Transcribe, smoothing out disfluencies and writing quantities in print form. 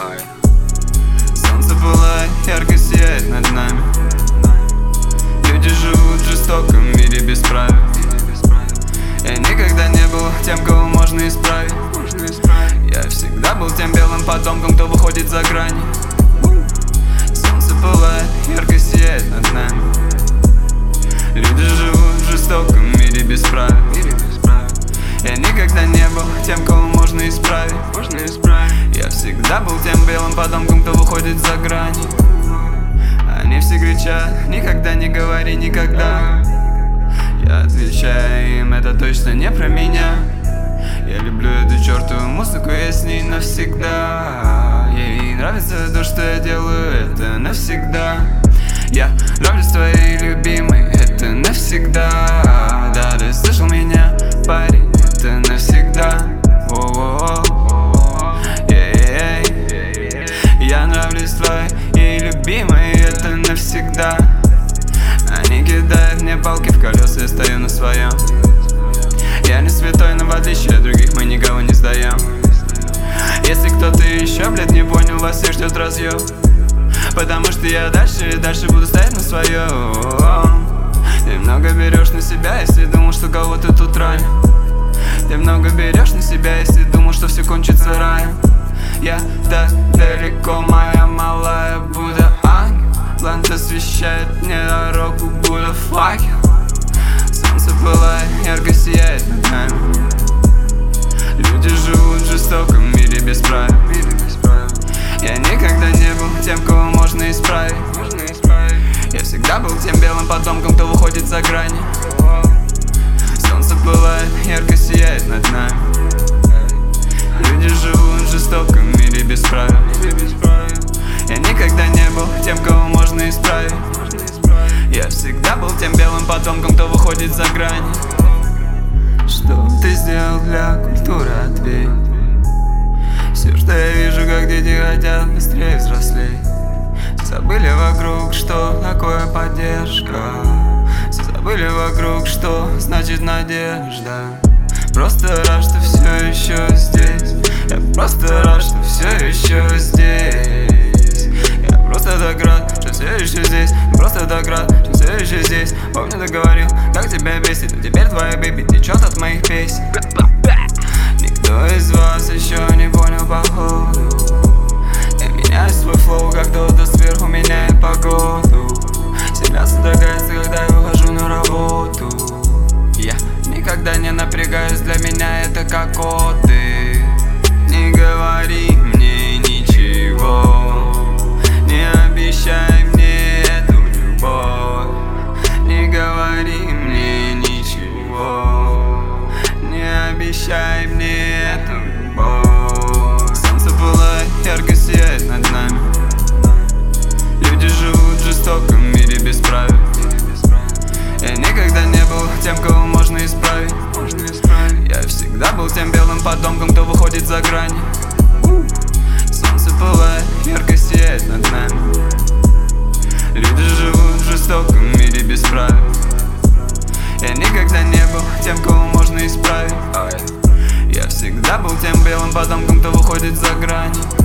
Солнце пылает, ярко сияет над нами. Люди живут в жестоком мире без правил. Я никогда не был тем, кого можно исправить. Я всегда был тем белым потомком, кто выходит за грани. Солнце пылает, ярко сияет над нами. Люди живут в жестоком мире без правил. Я никогда не был тем, кого можно исправить. Я всегда был тем белым потомком, кто выходит за грани. Они все кричат: никогда не говори никогда. Я отвечаю им: это точно не про меня. Я люблю эту чертову музыку, я с ней навсегда. Ей нравится то, что я делаю, это навсегда. Я нравлюсь твоей любимой, это навсегда. Да, ты слышал меня, парень, это навсегда. Я нравлюсь твоей любимой, это навсегда. Они кидают мне палки в колеса, я стою на своем. Я не святой, но в отличие от других мы никого не сдаем. Если кто-то еще, блядь, не понял, вас всех ждет разъем. Потому что я дальше и дальше буду стоять на своем. Ты много берешь на себя, если думал, что кого-то тут ранил. Ты много берешь на себя, если думал, что все кончится раем. Я так далеко, моя малая Будда ангел. Ламп освещает мне дорогу, Будда факел. Солнце пылает, ярко сияет над нами. Люди живут в жестоком мире без правил. Я никогда не был тем, кого можно исправить. Я всегда был тем белым потомком, кто выходит за грани. Солнце пылает, ярко сияет над нами. Люди живут в жестоком мире без правил. Я никогда не был тем, кого можно исправить. Я всегда был тем белым потомком, кто выходит за грани. Что ты сделал для культуры, ответь. Все, что я вижу, как дети хотят быстрее взрослеть. Все забыли вокруг, что такое поддержка. Все забыли вокруг, что значит надежда. Просто рад, что все еще здесь. Я просто рад, что все еще здесь. Я просто так рад, что все еще здесь. Просто так рад, что все еще здесь. Помню, ты говорил, как тебя бесит, но теперь твоя бэби течет от моих песен. Никто из вас еще не понял походу. Я меняю свой флоу, как кто-то сверху меняет погоду. Земля содрогается, когда я выхожу на работу. Я никогда не напрягаюсь, для меня это как коты. Не говори мне ничего, не обещай мне эту любовь. Не говори мне ничего, не обещай мне эту любовь. Солнце пылает, ярко сияет над нами. Люди живут в жестоком мире без правил. Я никогда не был тем, кого можно исправить. Я всегда был тем белым потомком, кто выходит за грани. Солнце пылает, ярко сияет над нами. Люди живут в жестоком мире без правил. Я никогда не был тем, кого можно исправить. Я всегда был тем белым потомком, кто выходит за грани.